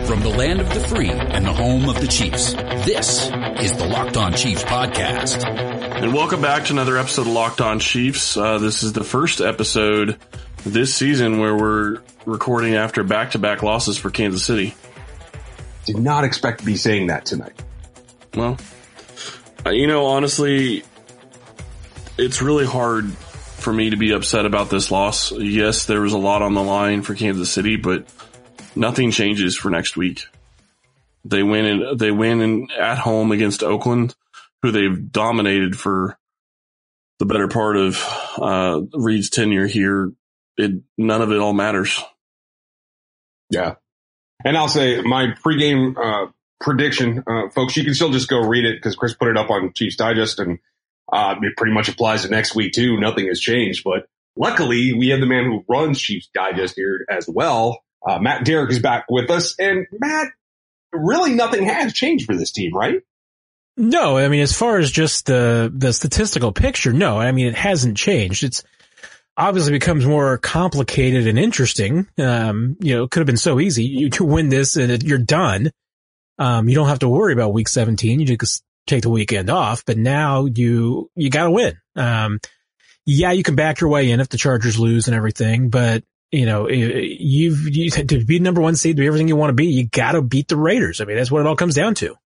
From the land of the free and the home of the Chiefs, this is the Locked On Chiefs podcast. And welcome back to another episode of Locked On Chiefs. This is the first episode this season where we're recording after back-to-back losses for Kansas City. Did not expect to be saying that tonight. Well, honestly, it's really hard for me to be upset about this loss. Yes, there was a lot on the line for Kansas City, but nothing changes for next week. They win at home against Oakland, who they've dominated for the better part of Reid's tenure here. None of it all matters. Yeah. And I'll say my pregame prediction, folks, you can still just go read it because Chris put it up on Chiefs Digest, and it pretty much applies to next week too. Nothing has changed, but luckily we have the man who runs Chiefs Digest here as well. Matt Derrick is back with us, and Matt, really nothing has changed for this team, right? No, I mean, as far as just the statistical picture, no, I mean, it hasn't changed. It's obviously becomes more complicated and interesting. It could have been so easy. You to win this and you're done. You don't have to worry about week 17. You just take the weekend off, but now you gotta win. You can back your way in if the Chargers lose and everything, but you to be number one seed, to be everything you want to be, you gotta beat the Raiders. I mean, that's what it all comes down to.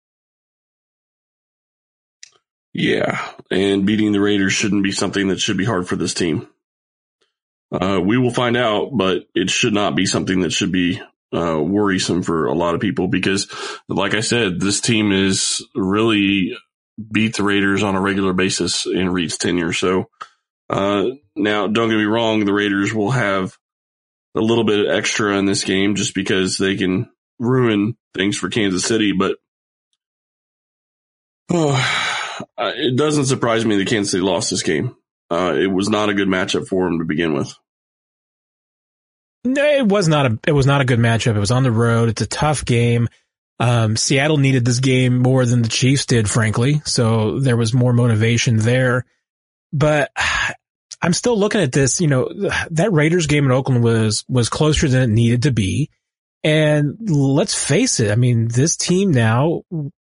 Yeah, and beating the Raiders shouldn't be something that should be hard for this team. We will find out, but it should not be something that should be worrisome for a lot of people because, like I said, this team is really beat the Raiders on a regular basis in Reid's tenure. So now, don't get me wrong, the Raiders will have a little bit extra in this game just because they can ruin things for Kansas City, but it doesn't surprise me that Kansas City lost this game. It was not a good matchup for them to begin with. No, it was not a good matchup. It was on the road. It's a tough game. Seattle needed this game more than the Chiefs did, frankly. So there was more motivation there, but I'm still looking at this, that Raiders game in Oakland was closer than it needed to be. And let's face it. I mean, this team now,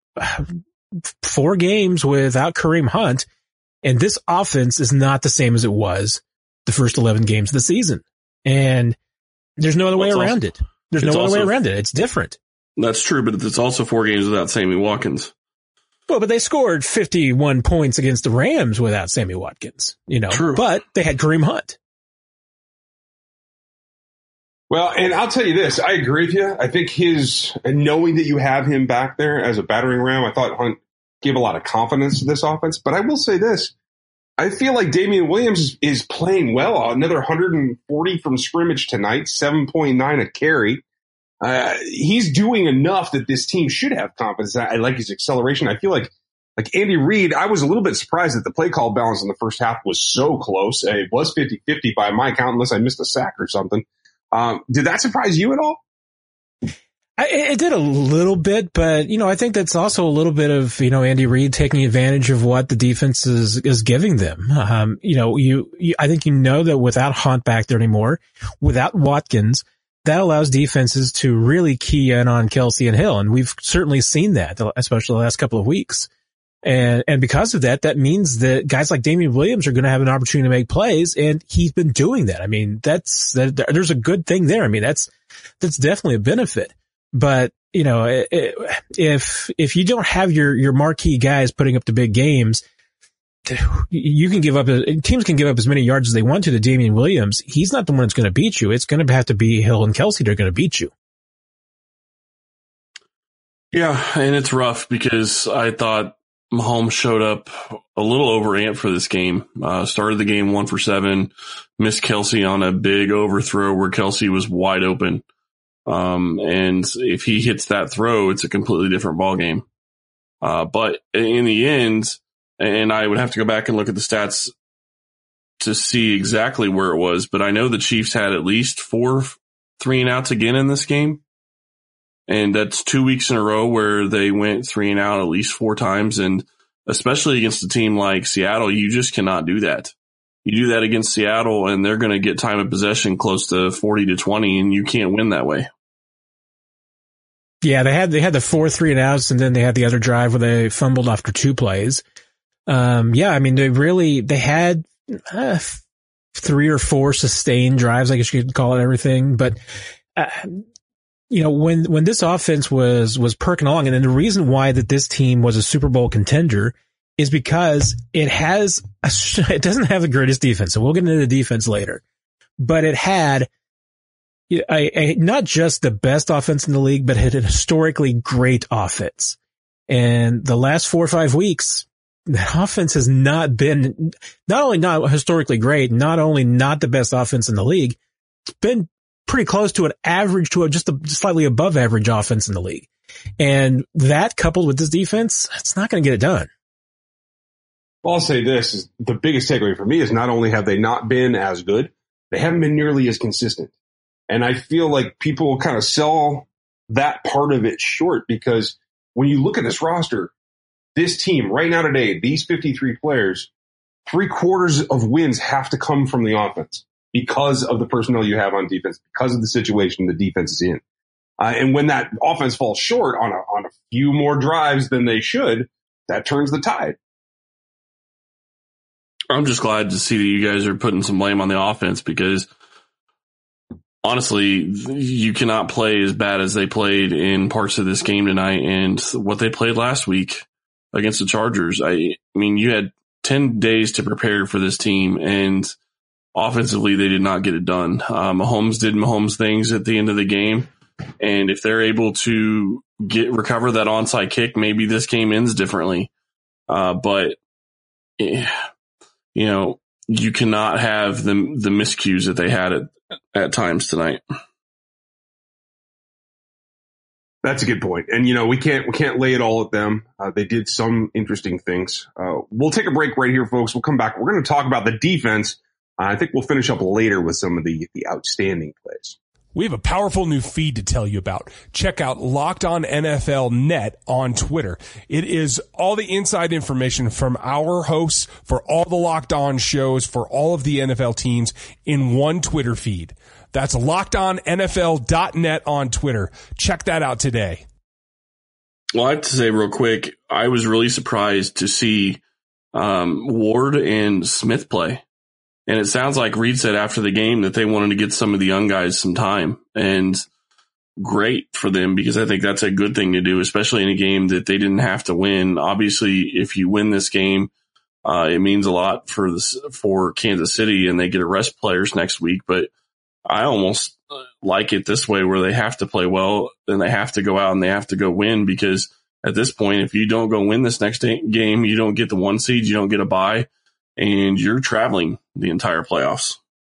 4 games without Kareem Hunt, and this offense is not the same as it was the first 11 games of the season. And there's no other way around it. There's no other way around it. It's different. That's true, but it's also 4 games without Sammy Watkins. Well, but they scored 51 points against the Rams without Sammy Watkins, True. But they had Kareem Hunt. Well, and I'll tell you this, I agree with you. I think knowing that you have him back there as a battering ram, I thought Hunt gave a lot of confidence to this offense. But I will say this, I feel like Damian Williams is playing well. Another 140 from scrimmage tonight, 7.9 a carry. He's doing enough that this team should have confidence. I like his acceleration. I feel like Andy Reid, I was a little bit surprised that the play call balance in the first half was so close. It was 50-50 by my count, unless I missed a sack or something. Did that surprise you at all? It did a little bit, but, I think that's also a little bit of, Andy Reid taking advantage of what the defense is giving them. I think that without Hunt back there anymore, without Watkins, that allows defenses to really key in on Kelce and Hill. And we've certainly seen that, especially the last couple of weeks. And because of that, that means that guys like Damian Williams are going to have an opportunity to make plays. And he's been doing that. I mean, there's a good thing there. I mean, that's definitely a benefit. But, if you don't have your marquee guys putting up the big games, teams can give up as many yards as they want to Damian Williams. He's not the one that's going to beat you. It's going to have to be Hill and Kelce that are going to beat you. Yeah, and it's rough because I thought Mahomes showed up a little overamped for this game. Started the game 1 for 7, missed Kelce on a big overthrow where Kelce was wide open. And if he hits that throw, it's a completely different ball game. But in the end, and I would have to go back and look at the stats to see exactly where it was, but I know the Chiefs had at least 4 3-and-outs again in this game. And that's 2 weeks in a row where they went 3 and out at least 4 times. And especially against a team like Seattle, you just cannot do that. You do that against Seattle and they're going to get time of possession close to 40-20, and you can't win that way. Yeah, they had the 4 3-and-outs, and then they had the other drive where they fumbled after 2 plays. Yeah, I mean, they had 3 or 4 sustained drives, I guess you could call it everything. But, when this offense was perking along, and then the reason why that this team was a Super Bowl contender is because it doesn't have the greatest defense. So we'll get into the defense later, but it had not just the best offense in the league, but had a historically great offense. And the last 4 or 5 weeks, the offense has not been, not only not historically great, not only not the best offense in the league, it's been pretty close to an average to just a slightly above average offense in the league. And that coupled with this defense, it's not going to get it done. Well, I'll say this is the biggest takeaway for me is not only have they not been as good, they haven't been nearly as consistent. And I feel like people kind of sell that part of it short because when you look at this roster, this team right now today, these 53 players, 3/4 of wins have to come from the offense because of the personnel you have on defense, because of the situation the defense is in. And when that offense falls short on a few more drives than they should, that turns the tide. I'm just glad to see that you guys are putting some blame on the offense because honestly, you cannot play as bad as they played in parts of this game tonight and what they played last week against the Chargers. I mean, you had 10 days to prepare for this team, and offensively, they did not get it done. Mahomes did Mahomes things at the end of the game, and if they're able to recover that onside kick, maybe this game ends differently. But you cannot have the miscues that they had at times tonight. That's a good point. And, we can't lay it all at them. They did some interesting things. We'll take a break right here, folks. We'll come back. We're going to talk about the defense. I think we'll finish up later with some of the outstanding plays. We have a powerful new feed to tell you about. Check out Locked On NFL Net on Twitter. It is all the inside information from our hosts for all the Locked On shows for all of the NFL teams in one Twitter feed. That's LockedOnNFL.net on Twitter. Check that out today. Well, I have to say real quick, I was really surprised to see Ward and Smith play. And it sounds like Reed said after the game that they wanted to get some of the young guys some time, and great for them because I think that's a good thing to do, especially in a game that they didn't have to win. Obviously, if you win this game, it means a lot for Kansas City and they get to rest players next week. But I almost like it this way where they have to play well and they have to go out and they have to go win because at this point, if you don't go win this next game, you don't get the 1 seed, you don't get a bye. And you're traveling the entire playoffs.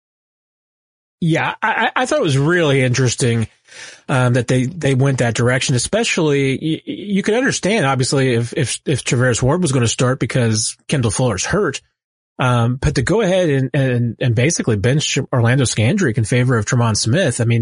Yeah, I thought it was really interesting that they went that direction. Especially, you could understand obviously if Traveris Ward was going to start because Kendall Fuller's hurt, but to go ahead and basically bench Orlando Scandrick in favor of Tremont Smith, I mean,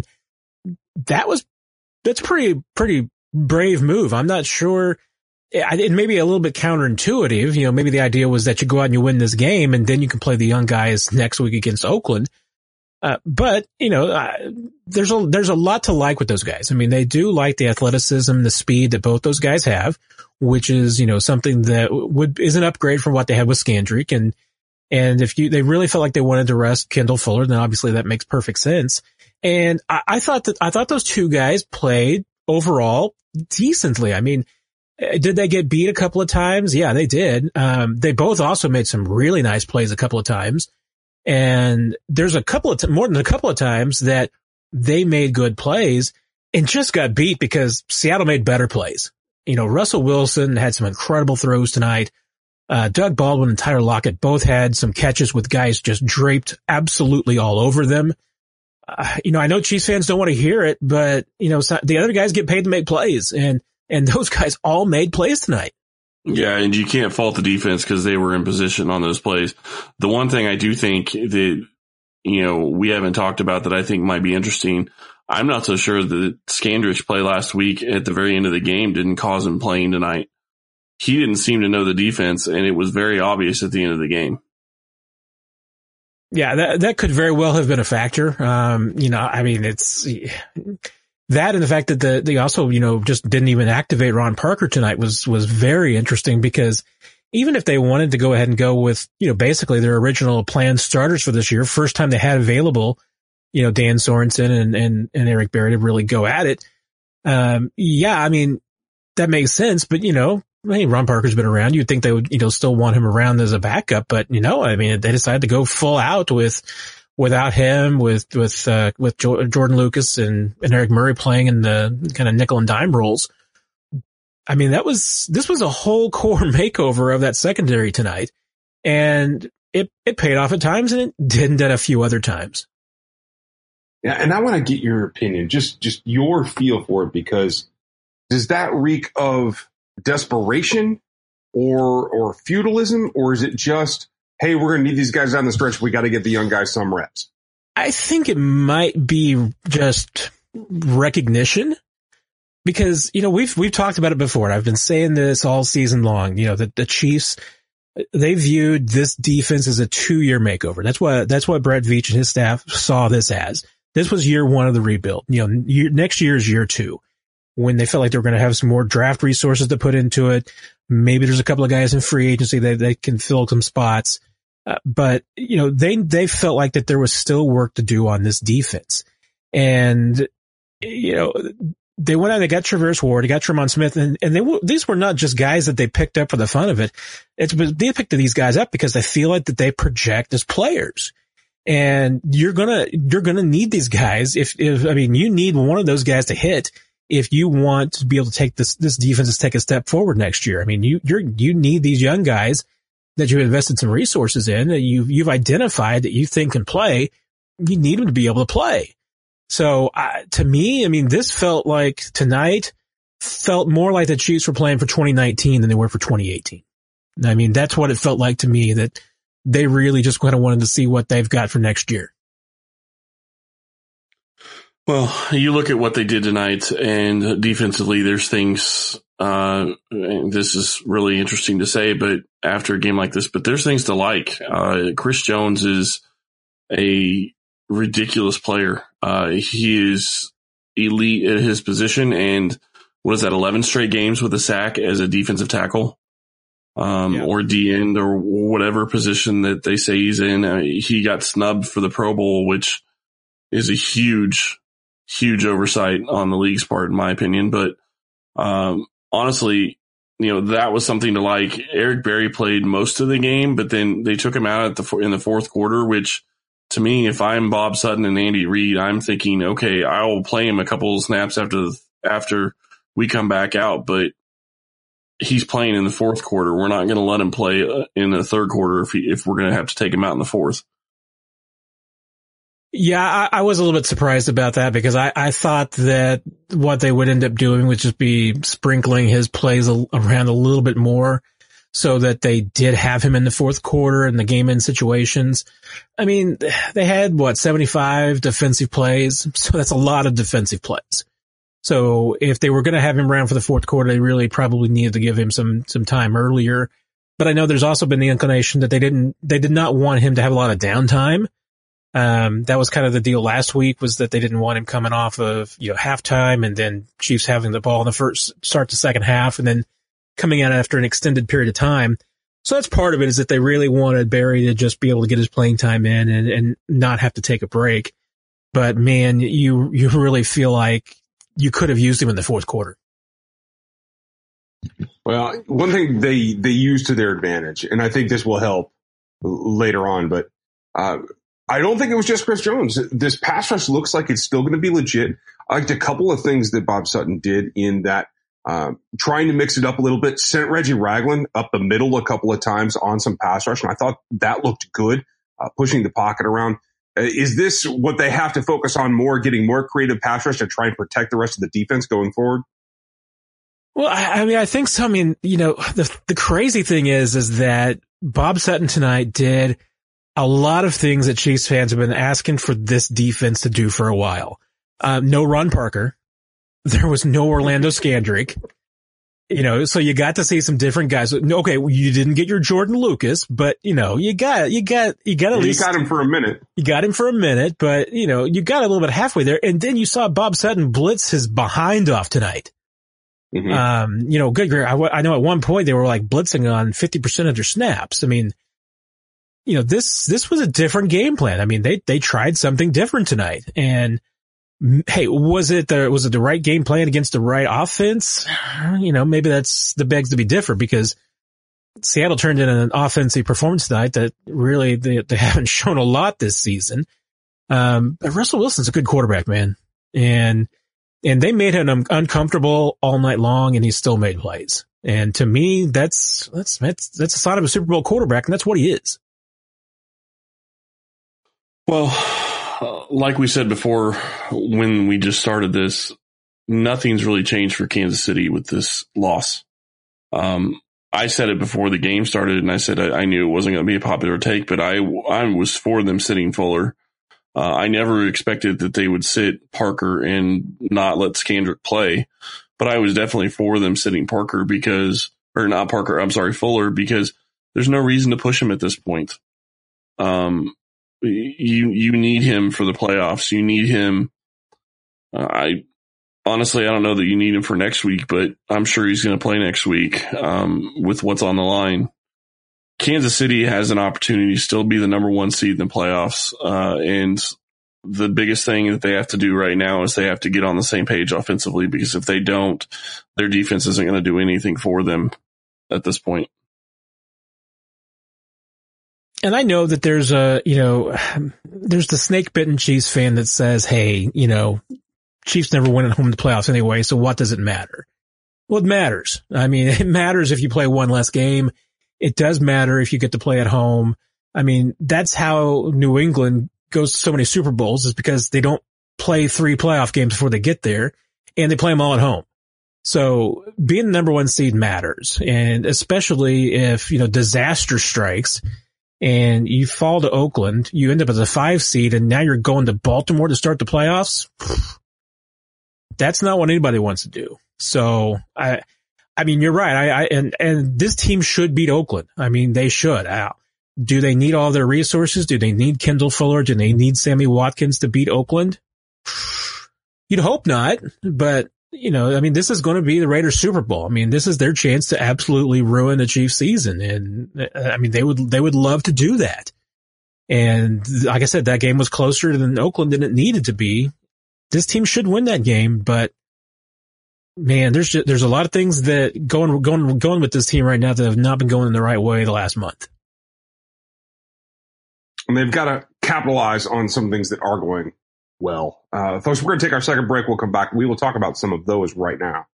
that's pretty brave move. I'm not sure. It may be a little bit counterintuitive. Maybe the idea was that you go out and you win this game and then you can play the young guys next week against Oakland. But there's a lot to like with those guys. I mean, they do like the athleticism, the speed that both those guys have, which is, something that is an upgrade from what they had with Scandrick. And if they really felt like they wanted to rest Kendall Fuller, then obviously that makes perfect sense. And I thought those two guys played overall decently. I mean, did they get beat a couple of times? Yeah, they did. They both also made some really nice plays a couple of times. And there's more than a couple of times that they made good plays and just got beat because Seattle made better plays. Russell Wilson had some incredible throws tonight. Doug Baldwin and Tyler Lockett both had some catches with guys just draped absolutely all over them. I know Chiefs fans don't want to hear it, but, the other guys get paid to make plays and those guys all made plays tonight. Yeah, and you can't fault the defense because they were in position on those plays. The one thing I do think that, we haven't talked about that I think might be interesting, I'm not so sure that Scandrick's play last week at the very end of the game didn't cause him playing tonight. He didn't seem to know the defense, and it was very obvious at the end of the game. Yeah, that could very well have been a factor. I mean, That and the fact that they also, just didn't even activate Ron Parker tonight was very interesting, because even if they wanted to go ahead and go with, basically their original planned starters for this year, first time they had available, Dan Sorensen and Eric Berry to really go at it. That makes sense, but Ron Parker's been around. You'd think they would, still want him around as a backup, but they decided to go full out without him, with Jordan Lucas and Eric Murray playing in the kind of nickel and dime roles. I mean, this was a whole core makeover of that secondary tonight, and it paid off at times, and it didn't at a few other times. Yeah, and I want to get your opinion, just your feel for it, because does that reek of desperation or feudalism, or is it just, hey, we're going to need these guys down the stretch, we got to get the young guys some reps? I think it might be just recognition, because, we've talked about it before, and I've been saying this all season long, that the Chiefs, they viewed this defense as a 2-year makeover. That's what Brett Veach and his staff saw this as. This was year 1 of the rebuild. Next year is year 2, when they felt like they were going to have some more draft resources to put into it. Maybe there's a couple of guys in free agency that they can fill some spots. But they felt like that there was still work to do on this defense. And, they went out, they got Traverse Ward, they got Tremont Smith, and these were not just guys that they picked up for the fun of it. They picked these guys up because they feel like that they project as players. And you're gonna need these guys you need one of those guys to hit if you want to be able to take this defense to take a step forward next year. I mean, you need these young guys that you invested some resources in, that you've identified that you think can play. You need them to be able to play. So, to me, this tonight felt more like the Chiefs were playing for 2019 than they were for 2018. That's what it felt like to me, that they really just kind of wanted to see what they've got for next year. Well, you look at what they did tonight, and defensively, there's things, and this is really interesting to say, but after a game like this, but there's things to like. Chris Jones is a ridiculous player. He is elite at his position, and 11 straight games with a sack as a defensive tackle, or D-end, or whatever position that they say he's in. He got snubbed for the Pro Bowl, which is a huge oversight on the league's part, in my opinion. But, honestly, that was something to like. Eric Berry played most of the game, but then they took him out in the fourth quarter, which, to me, if I'm Bob Sutton and Andy Reid, I'm thinking, okay, I will play him a couple of snaps after we come back out, but he's playing in the fourth quarter. We're not going to let him play in the third quarter if we're going to have to take him out in the fourth. Yeah, I was a little bit surprised about that, because I thought that what they would end up doing would just be sprinkling his plays around a little bit more, so that they did have him in the fourth quarter in the game-end situations. They had, 75 defensive plays, so that's a lot of defensive plays. So if they were going to have him around for the fourth quarter, they really probably needed to give him some time earlier. But I know there's also been the inclination that they did not want him to have a lot of downtime. That was kind of the deal last week, was that they didn't want him coming off of, halftime, and then Chiefs having the ball in the first start to second half, and then coming out after an extended period of time. So that's part of it, is that they really wanted Berry to just be able to get his playing time in and not have to take a break. But man, you really feel like you could have used him in the fourth quarter. Well, one thing they use to their advantage, and I think this will help later on, but I don't think it was just Chris Jones. This pass rush looks like it's still going to be legit. I liked a couple of things that Bob Sutton did in that, trying to mix it up a little bit, sent Reggie Ragland up the middle a couple of times on some pass rush, and I thought that looked good, pushing the pocket around. Is this what they have to focus on more, getting more creative pass rush to try and protect the rest of the defense going forward? Well, I think so. The crazy thing is that Bob Sutton tonight did a lot of things that Chiefs fans have been asking for this defense to do for a while. No Ron Parker. There was no Orlando Scandrick. so you got to see some different guys. Okay, you didn't get your Jordan Lucas, but you got at least you got him for a minute. You got him for a minute, but you got a little bit halfway there, and then you saw Bob Sutton blitz his behind off tonight. Mm-hmm. Good. I know at one point they were like blitzing on 50% of their snaps. I mean, this was a different game plan. I mean, they tried something different tonight, and hey, was it the right game plan against the right offense? Maybe that's the begs to be different, because Seattle turned in an offensive performance tonight that really they haven't shown a lot this season. But Russell Wilson's a good quarterback, man. And they made him uncomfortable all night long, and he still made plays. And to me, that's a sign of a Super Bowl quarterback, and that's what he is. Well, like we said before, when we just started this, nothing's really changed for Kansas City with this loss. I said it before the game started, and I said I knew it wasn't going to be a popular take, but I was for them sitting Fuller. I never expected that they would sit Parker and not let Scandrick play, but I was definitely for them sitting Fuller, because there's no reason to push him at this point. You need him for the playoffs. You need him. I don't know that you need him for next week, but I'm sure he's going to play next week, with what's on the line. Kansas City has an opportunity to still be the number one seed in the playoffs. And the biggest thing that they have to do right now is they have to get on the same page offensively, because if they don't, their defense isn't going to do anything for them at this point. And I know that there's there's the snake bitten Chiefs fan that says, hey, Chiefs never win at home in the playoffs anyway, so what does it matter? Well, it matters. I mean, it matters if you play one less game. It does matter if you get to play at home. I mean, that's how New England goes to so many Super Bowls, is because they don't play 3 playoff games before they get there, and they play them all at home. So being the number one seed matters. And especially if, disaster strikes and you fall to Oakland, you end up as a 5 seed, and now you're going to Baltimore to start the playoffs. That's not what anybody wants to do. So I mean, you're right. And this team should beat Oakland. I mean, they should. Do they need all their resources? Do they need Kendall Fuller? Do they need Sammy Watkins to beat Oakland? You'd hope not, but this is going to be the Raiders Super Bowl. I mean, this is their chance to absolutely ruin the Chiefs season. And I mean, they would love to do that. And like I said, that game was closer than Oakland than it needed to be. This team should win that game, but man, there's a lot of things that going with this team right now that have not been going in the right way the last month. And they've got to capitalize on some things that are going well. Folks, we're going to take our second break. We'll come back. We will talk about some of those right now.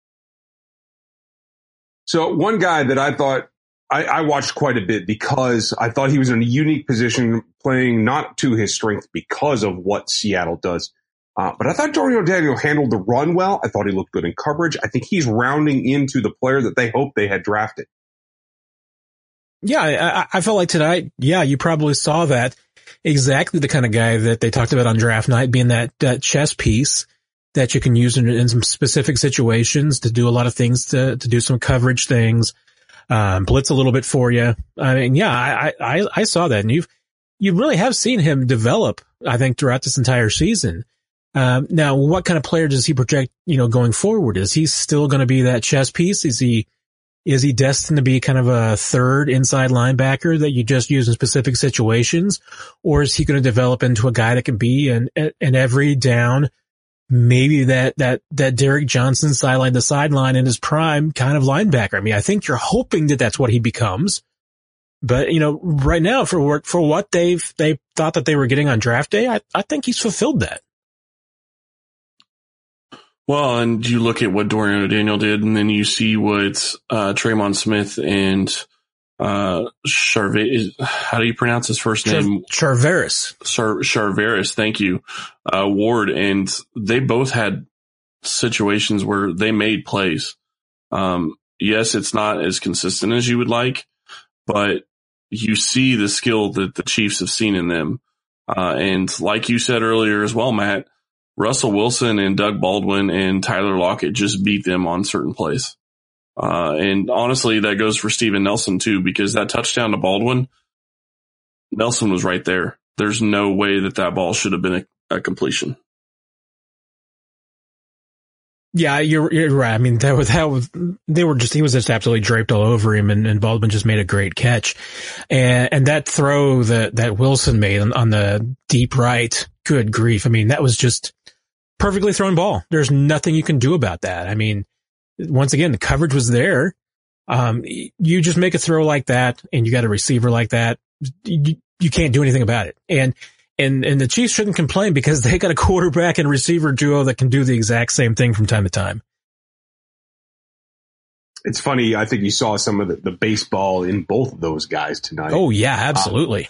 So one guy that I thought I watched quite a bit, because I thought he was in a unique position, playing not to his strength because of what Seattle does. But I thought Dorian O'Daniel handled the run well. I thought he looked good in coverage. I think he's rounding into the player that they hoped they had drafted. Yeah, I felt like tonight, you probably saw that. Exactly the kind of guy that they talked about on draft night, being that chess piece that you can use in some specific situations to do a lot of things, to do some coverage things, blitz a little bit for you. I mean, I saw that, and you really have seen him develop, I think, throughout this entire season. Now, what kind of player does he project, going forward? Is he still going to be that chess piece? Is he destined to be kind of a third inside linebacker that you just use in specific situations? Or is he going to develop into a guy that can be an every down, maybe that Derek Johnson sideline to sideline in his prime kind of linebacker? I mean, I think you're hoping that that's what he becomes. But, right now for what they thought that they were getting on draft day, I think he's fulfilled that. Well, and you look at what Dorian O'Daniel did, and then you see what Tremon Smith and Charvarius, how do you pronounce his first name? Charvarius, thank you, Ward, and they both had situations where they made plays. Yes, it's not as consistent as you would like, but you see the skill that the Chiefs have seen in them. And like you said earlier as well, Matt, Russell Wilson and Doug Baldwin and Tyler Lockett just beat them on certain plays. And honestly, that goes for Steven Nelson too, because that touchdown to Baldwin, Nelson was right there. There's no way that ball should have been a completion. Yeah, you're right. I mean, he was just absolutely draped all over him, and Baldwin just made a great catch. And that throw that Wilson made on the deep right, good grief. I mean, that was just perfectly thrown ball. There's nothing you can do about that. I mean, once again, the coverage was there. You just make a throw like that and you got a receiver like that. You can't do anything about it. And the Chiefs shouldn't complain because they got a quarterback and receiver duo that can do the exact same thing from time to time. It's funny. I think you saw some of the baseball in both of those guys tonight. Oh yeah, absolutely.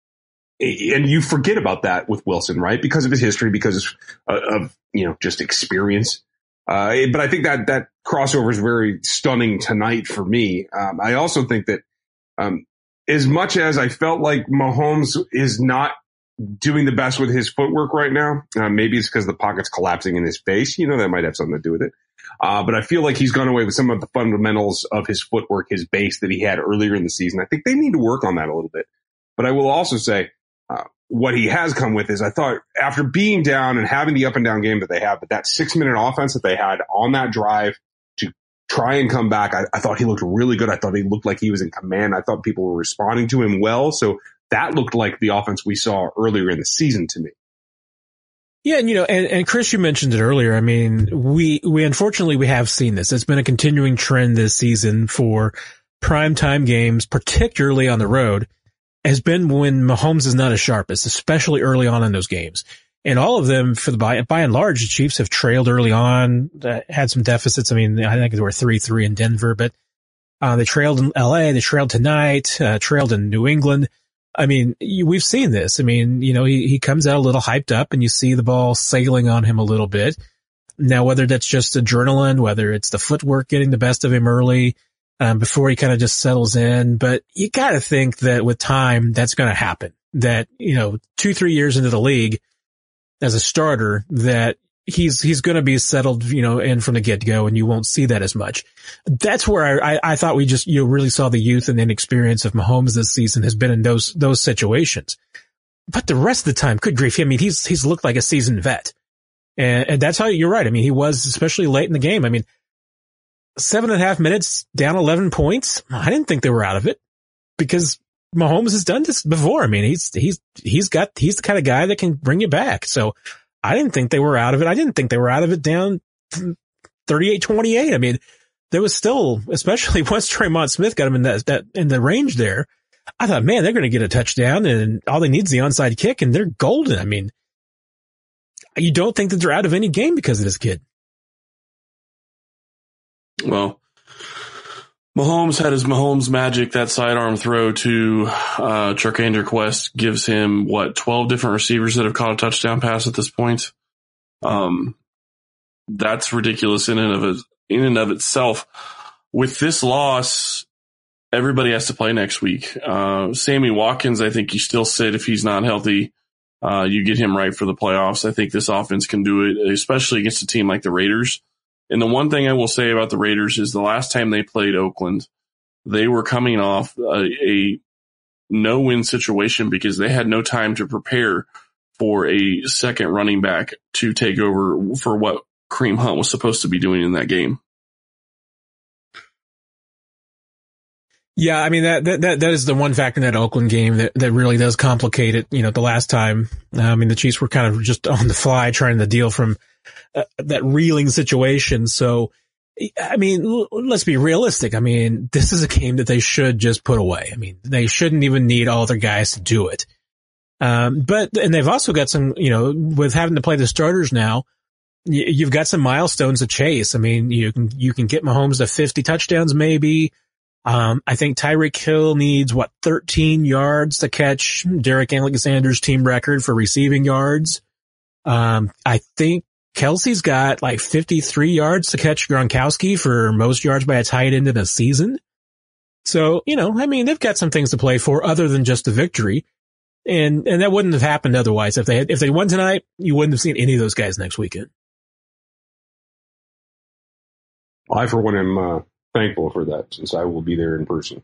And you forget about that with Wilson, right? Because of his history, because of just experience. But I think that crossover is very stunning tonight for me. I also think that as much as I felt like Mahomes is not doing the best with his footwork right now, maybe it's because the pocket's collapsing in his face. That might have something to do with it. But I feel like he's gone away with some of the fundamentals of his footwork, his base that he had earlier in the season. I think they need to work on that a little bit. But I will also say, what he has come with is, I thought, after being down and having the up and down game that they have, but that 6-minute offense that they had on that drive to try and come back, I thought he looked really good. I thought he looked like he was in command. I thought people were responding to him well. So that looked like the offense we saw earlier in the season to me. Yeah, and Chris, you mentioned it earlier. I mean, we unfortunately we have seen this. It's been a continuing trend this season for primetime games, particularly on the road, has been when Mahomes is not as sharpest, especially early on in those games. And all of them, by and large, the Chiefs have trailed early on, had some deficits. I mean, I think they were 3-3 in Denver, but they trailed in LA, they trailed tonight, trailed in New England. I mean, we've seen this. I mean, he comes out a little hyped up and you see the ball sailing on him a little bit. Now, whether that's just adrenaline, whether it's the footwork getting the best of him early, before he kind of just settles in. But you got to think that with time, that's going to happen. That, 2-3 years into the league as a starter, that he's going to be settled, in from the get-go, and you won't see that as much. That's where I thought we just, really saw the youth and inexperience of Mahomes this season has been in those situations. But the rest of the time, good grief. I mean, he's looked like a seasoned vet. And that's how you're right. I mean, he was, especially late in the game. I mean, 7.5 minutes, down 11 points. I didn't think they were out of it because Mahomes has done this before. I mean, he's the kind of guy that can bring you back. So I didn't think they were out of it. I didn't think they were out of it down 38-28. I mean, there was still, especially once Draymond Smith got him in that in the range there, I thought, man, they're going to get a touchdown and all they need is the onside kick and they're golden. I mean, you don't think that they're out of any game because of this kid. Well, Mahomes had his Mahomes magic. That sidearm throw to Charkander Quest gives him 12 different receivers that have caught a touchdown pass at this point. That's ridiculous in and of itself. With this loss, everybody has to play next week. Sammy Watkins, I think you still sit if he's not healthy. You get him right for the playoffs. I think this offense can do it, especially against a team like the Raiders. And the one thing I will say about the Raiders is the last time they played Oakland, they were coming off a no-win situation because they had no time to prepare for a second running back to take over for what Kareem Hunt was supposed to be doing in that game. Yeah, I mean, that is the one factor in that Oakland game that really does complicate it. The last time, I mean, the Chiefs were kind of just on the fly trying to deal from that reeling situation. So, I mean, let's be realistic. I mean, this is a game that they should just put away. I mean, they shouldn't even need all their guys to do it. And they've also got some, with having to play the starters now, you've got some milestones to chase. I mean, you can get Mahomes to 50 touchdowns maybe. I think Tyreek Hill needs 13 yards to catch Derek Alexander's team record for receiving yards. I think Kelsey's got 53 yards to catch Gronkowski for most yards by a tight end in a season. So, I mean, they've got some things to play for other than just a victory. And that wouldn't have happened otherwise. If they won tonight, you wouldn't have seen any of those guys next weekend. I, for one, am thankful for that since I will be there in person.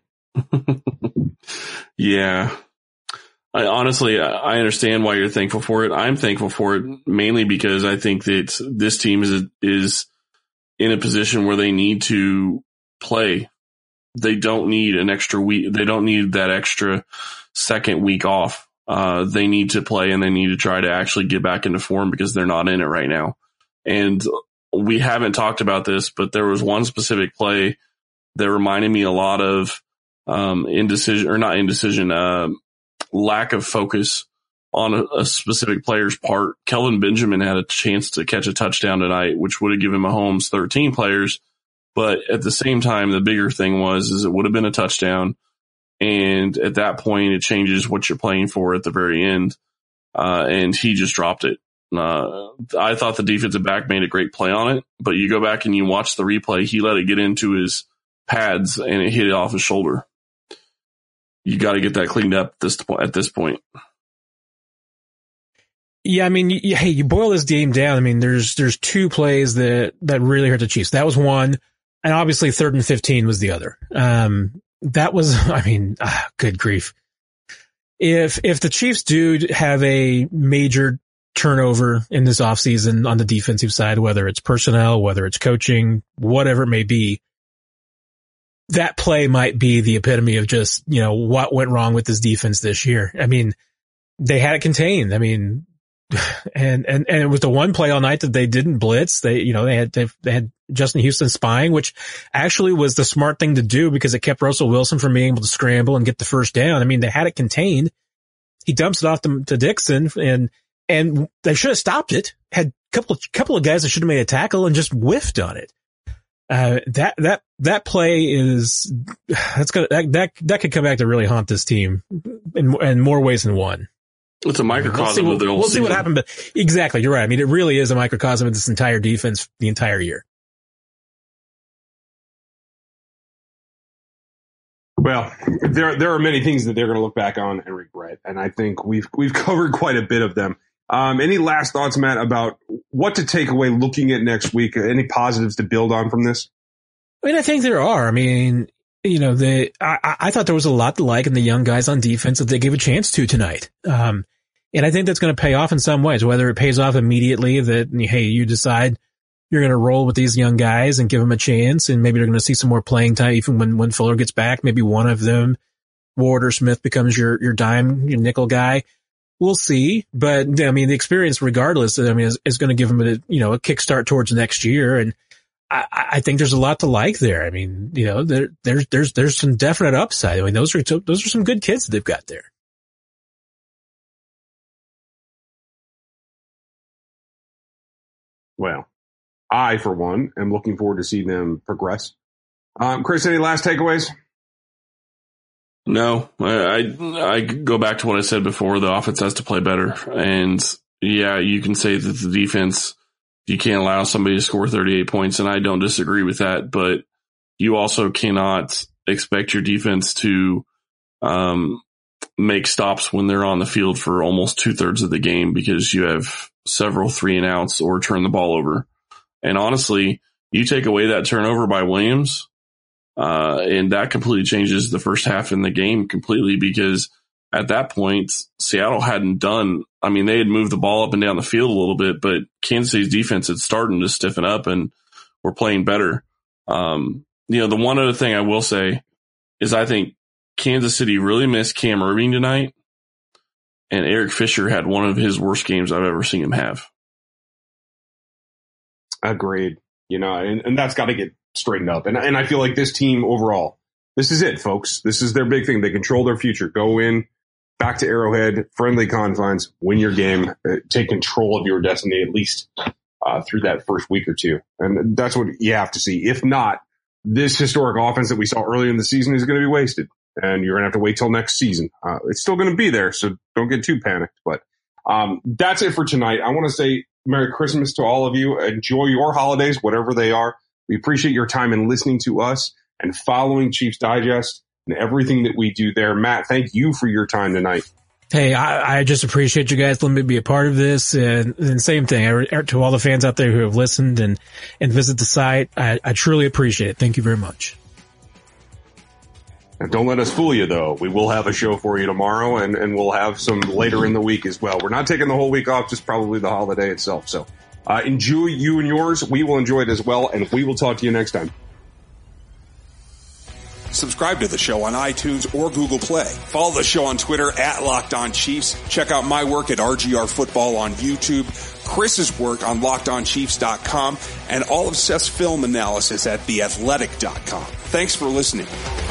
Yeah. I understand why you're thankful for it. I'm thankful for it mainly because I think that this team is in a position where they need to play. They don't need an extra week. They don't need that extra second week off. They need to play and they need to try to actually get back into form because they're not in it right now. And we haven't talked about this, but there was one specific play that reminded me a lot of lack of focus on a specific player's part. Kelvin Benjamin had a chance to catch a touchdown tonight, which would have given Mahomes 13 players. But at the same time, the bigger thing is it would have been a touchdown. And at that point, it changes what you're playing for at the very end. And he just dropped it. I thought the defensive back made a great play on it, but you go back and you watch the replay, he let it get into his pads and it hit it off his shoulder. You got to get that cleaned up at this point. Yeah, I mean, you boil this game down. I mean, there's two plays that really hurt the Chiefs. That was one, and obviously 3rd and 15 was the other. That was, I mean, good grief. If the Chiefs do have a major turnover in this offseason on the defensive side, whether it's personnel, whether it's coaching, whatever it may be, that play might be the epitome of just, what went wrong with this defense this year. I mean, they had it contained. I mean, and it was the one play all night that they didn't blitz. They had Justin Houston spying, which actually was the smart thing to do because it kept Russell Wilson from being able to scramble and get the first down. I mean, they had it contained. He dumps it off to Dixon and they should have stopped it. Had couple of guys that should have made a tackle and just whiffed on it. That play is, that could come back to really haunt this team in more ways than one. It's a microcosm of the whole season. We'll see what happened, but exactly, you're right. I mean, it really is a microcosm of this entire defense the entire year. Well, there are many things that they're going to look back on and regret, and I think we've covered quite a bit of them. Any last thoughts, Matt, about what to take away looking at next week? Any positives to build on from this? I mean, I think there are. I mean, I thought there was a lot to like in the young guys on defense that they gave a chance to tonight. And I think that's going to pay off in some ways, whether it pays off immediately that, hey, you decide you're going to roll with these young guys and give them a chance, and maybe they're going to see some more playing time even when Fuller gets back. Maybe one of them, Ward or Smith, becomes your dime, your nickel guy. We'll see. But, I mean, the experience regardless, I mean, is going to give them a kickstart towards next year. And I think there's a lot to like there. I mean, there's some definite upside. I mean, those are some good kids that they've got there. Well, I, for one, am looking forward to see them progress. Chris, any last takeaways? No, I go back to what I said before. The offense has to play better. And yeah, you can say that the defense, you can't allow somebody to score 38 points, and I don't disagree with that, but you also cannot expect your defense to make stops when they're on the field for almost 2/3 of the game because you have several 3-and-outs or turn the ball over. And honestly, you take away that turnover by Williams, and that completely changes the first half in the game completely because at that point, Seattle hadn't done, I mean, they had moved the ball up and down the field a little bit, but Kansas City's defense had started to stiffen up and were playing better. The one other thing I will say is I think Kansas City really missed Cam Irving tonight, and Eric Fisher had one of his worst games I've ever seen him have. Agreed. And that's got to get straightened up. And I feel like this team overall, this is it, folks. This is their big thing. They control their future. Go in, back to Arrowhead, friendly confines, win your game, take control of your destiny, at least through that first week or two. And that's what you have to see. If not, this historic offense that we saw earlier in the season is going to be wasted. And you're going to have to wait till next season. It's still going to be there, so don't get too panicked. But that's it for tonight. I want to say Merry Christmas to all of you. Enjoy your holidays, whatever they are. We appreciate your time in listening to us and following Chiefs Digest and everything that we do there. Matt, thank you for your time tonight. Hey, I just appreciate you guys letting me be a part of this. And same thing to all the fans out there who have listened and visit the site. I truly appreciate it. Thank you very much. Now, don't let us fool you, though. We will have a show for you tomorrow, and we'll have some later in the week as well. We're not taking the whole week off, just probably the holiday itself. So enjoy you and yours. We will enjoy it as well, and we will talk to you next time. Subscribe to the show on iTunes or Google Play. Follow the show on Twitter at Locked On Chiefs. Check out my work at RGR Football on YouTube, Chris's work on LockedOnChiefs.com, and all of Seth's film analysis at TheAthletic.com. Thanks for listening.